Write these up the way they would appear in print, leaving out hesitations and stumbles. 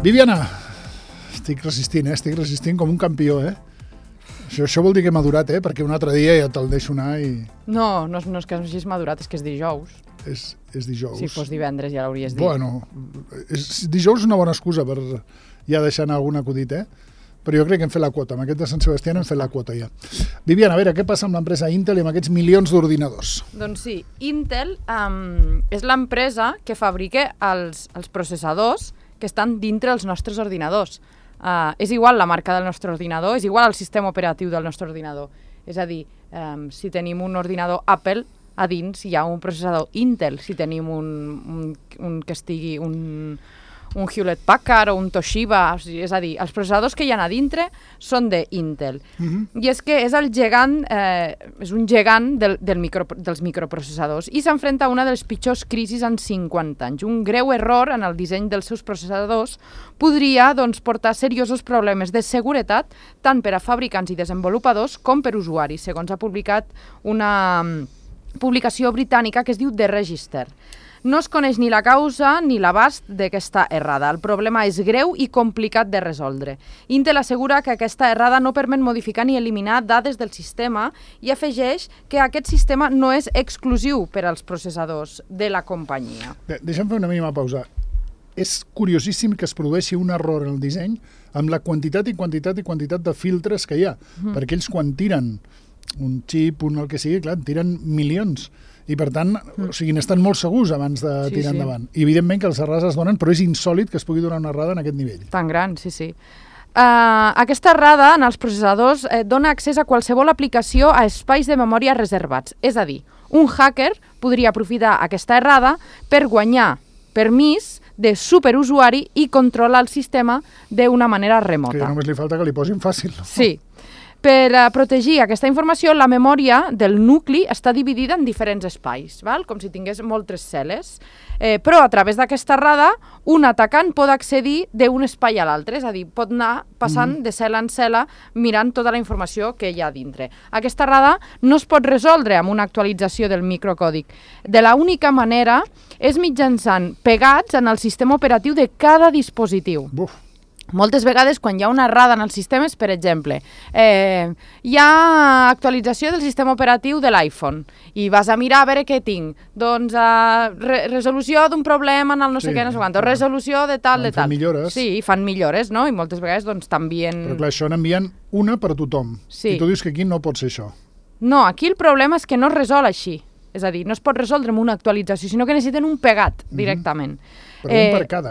Viviana, estic resistint com un campió, Això vol dir que he madurat, perquè un altre dia ja te'l deixo anar i... No és que hagis madurat, és que és dijous. És dijous. Si fos divendres ja l'hauries dit. Bueno, dijous és una bona excusa per ja deixar anar algun acudit, Però jo crec que hem fet la quota. Amb aquest de Sant Sebastià hem fet la quota ja. Viviana, a veure, què passa amb l'empresa Intel i amb aquests milions d'ordinadors? Doncs sí, Intel és l'empresa que fabrica els processadors que estan dintre els nostres ordinadors. És igual la marca del nostre ordinador, és igual el sistema operatiu del nostre ordinador. És a dir, si tenim un ordinador Apple, a dins hi ha un processador Intel. Si tenim un que estigui un Hewlett Packard o un Toshiba, és a dir, els processadors que hi ha a dintre són d'Intel. I és que és el gegant, és un gegant dels microprocessadors i s'enfrenta a una de les pitjors crisis en 50 anys. Un greu error en el disseny dels seus processadors podria portar seriosos problemes de seguretat tant per a fabricants i desenvolupadors com per usuaris, segons ha publicat una publicació britànica que es diu The Register. No es coneix ni la causa ni l'abast d'aquesta errada. El problema és greu i complicat de resoldre. Intel assegura que aquesta errada no permet modificar ni eliminar dades del sistema i afegeix que aquest sistema no és exclusiu per als processadors de la companyia. Deixa'm fer una mínima pausa. És curiosíssim que es produeixi un error en el disseny amb la quantitat de filtres que hi ha, perquè ells quan tiren un xip, el que sigui, clar, tiren milions. I per tant, n'estan molt segurs abans de tirar endavant. I evidentment que els errors es donen, però és insòlid que es pugui donar una errada en aquest nivell. Tan gran, sí. Aquesta errada en els processadors dona accés a qualsevol aplicació a espais de memòria reservats. És a dir, un hacker podria aprofitar aquesta errada per guanyar permís de superusuari i controlar el sistema d'una manera remota. Que ja només li falta que li posin fàcil. No? Sí. Per protegir aquesta informació, la memòria del nucli està dividida en diferents espais, com si tingués moltes cel·les. Però a través d'aquesta errada, un atacant pot accedir d'un espai a l'altre, és a dir, pot anar passant de cel·la en cel·la mirant tota la informació que hi ha dintre. Aquesta errada no es pot resoldre amb una actualització del microcòdic. De l'única manera és mitjançant pegats en el sistema operatiu de cada dispositiu. Moltes vegades, quan hi ha una errada en els sistemes, per exemple, hi ha actualització del sistema operatiu de l'iPhone i vas a mirar a veure què tinc. Doncs resolució d'un problema en el no sé què, no sé quant, resolució de tal, de tal. Fan millores. Sí, fan millores, no? I moltes vegades t'envien... Però clar, això n'envien una per tothom. I tu dius que aquí no pot ser això. No, aquí el problema és que no es resol així. És a dir, no es pot resoldre amb una actualització, sinó que necessiten un pegat directament. Però un per cada.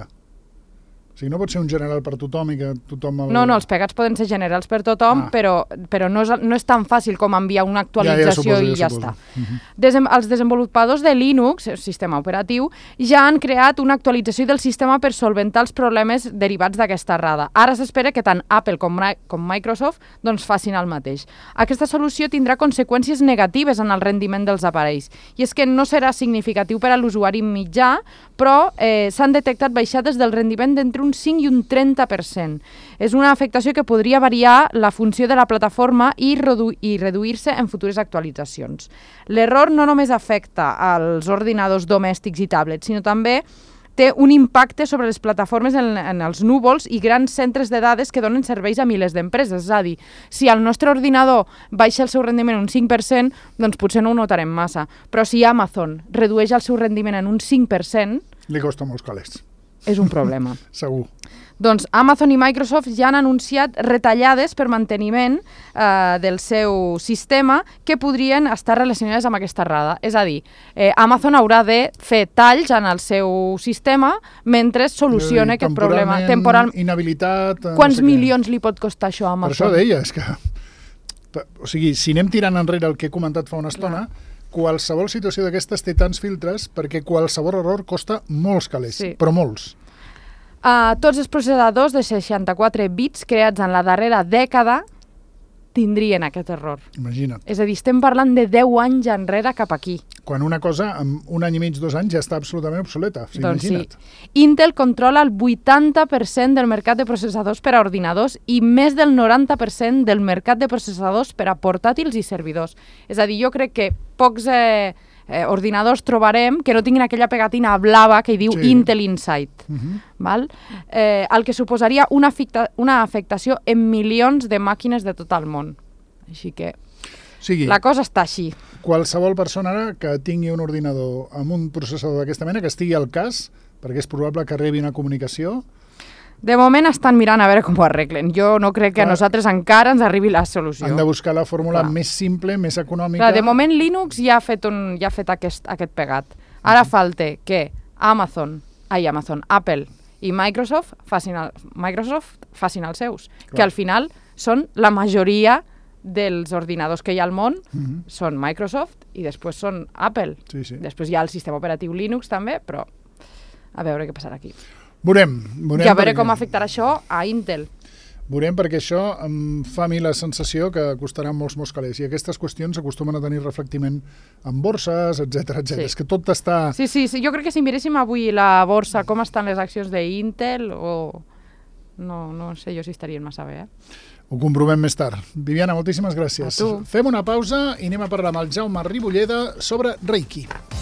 O sigui, no pot ser un general per tothom i que tothom... No, els pegats poden ser generals per tothom, però no és tan fàcil com enviar una actualització i ja està. Els desenvolupadors de Linux, el sistema operatiu, ja han creat una actualització del sistema per solventar els problemes derivats d'aquesta errada. Ara s'espera que tant Apple com Microsoft facin el mateix. Aquesta solució tindrà conseqüències negatives en el rendiment dels aparells. I és que no serà significatiu per a l'usuari mitjà, però s'han detectat baixades del rendiment d'entre un 5 i un 30%. És una afectació que podria variar la funció de la plataforma i reduir-se en futures actualitzacions. L'error no només afecta als ordinadors domèstics i tablets, sinó també té un impacte sobre les plataformes en els núvols i grans centres de dades que donen serveis a milers d'empreses. És a dir, si el nostre ordinador baixa el seu rendiment un 5%, doncs potser no ho notarem massa. Però si Amazon redueix el seu rendiment en un 5%... Li costa molts calés. És un problema. Segur. Doncs Amazon i Microsoft ja han anunciat retallades per manteniment del seu sistema que podrien estar relacionades amb aquesta errada. És a dir, Amazon haurà de fer talls en el seu sistema mentre soluciona aquest problema. Temporalment, inhabilitat... Quants milions li pot costar això a Amazon? Per això deia, és que... O sigui, si anem tirant enrere el que he comentat fa una estona, qualsevol situació d'aquestes té tants filtres perquè qualsevol error costa molts calés, però molts. Tots els processadors de 64 bits creats en la darrera dècada tindrien aquest error. Imagina't. És a dir, estem parlant de 10 anys enrere cap aquí. Quan una cosa, en un any i mig, 2 anys, ja està absolutament obsoleta. Doncs imagina't. Sí. Intel controla el 80% del mercat de processadors per a ordinadors i més del 90% del mercat de processadors per a portàtils i servidors. És a dir, jo crec que pocs ordinadors trobarem que no tinguin aquella pegatina blava que hi diu Intel Inside. Val? El que suposaria una afectació en milions de màquines de tot el món. Així que la cosa està així. Qualsevol persona ara que tingui un ordinador amb un processador d'aquesta mena, que estigui al cas, perquè és probable que rebi una comunicació... De moment estan mirant a veure com ho arreglen. Jo no crec que a nosaltres encara ens arribi la solució. Han de buscar la fórmula més simple, més econòmica... De moment Linux ja ha fet aquest pegat. Ara falta que Apple i Microsoft facin els seus, que al final són la majoria dels ordinadors que hi ha al món, són Microsoft i després són Apple. Després hi ha el sistema operatiu Linux també, però a veure què passarà aquí. Veurem. I a veure com afectarà això a Intel. Veurem, perquè això em fa a mi la sensació que costarà molts calés. I aquestes qüestions acostumen a tenir reflectiment en borses, etc. És que tot està... Sí, jo crec que si miréssim avui la borsa, com estan les accions d'Intel, no sé jo si estarien massa bé. Ho comprovem més tard. Viviana, moltíssimes gràcies. A tu. Fem una pausa i anem a parlar amb el Jaume Ribolleda sobre Reiki.